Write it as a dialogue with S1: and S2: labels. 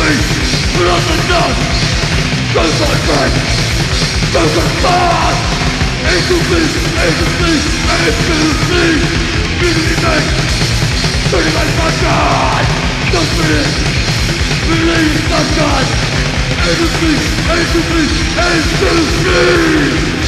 S1: But on the dust goes my friend. Goes the fast. Into me, into me, into me. Unity make. Turning like my God. Don't finish. Release my God. Into me, into me, into me.